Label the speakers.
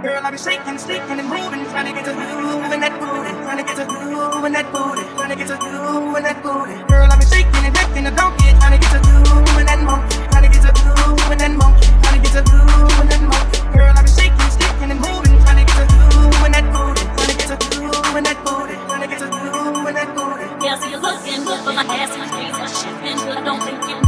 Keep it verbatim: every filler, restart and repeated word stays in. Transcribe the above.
Speaker 1: Girl, I be shaking, sticking and moving, trying to get to you and that booty, trying to get to you and that booty, trying to get to you and that booty. Girl, I be shaking and acting a donkey, trying to get to you and that monkey, trying to get to you and that monkey, trying to get to you and that monkey. Girl, I be shaking, sticking and moving, trying to get to you and that booty, trying to get to you and that booty, trying to get to you and that booty.
Speaker 2: Yeah, so you're looking good, but my ass is crazy. My shit been good. I don't think you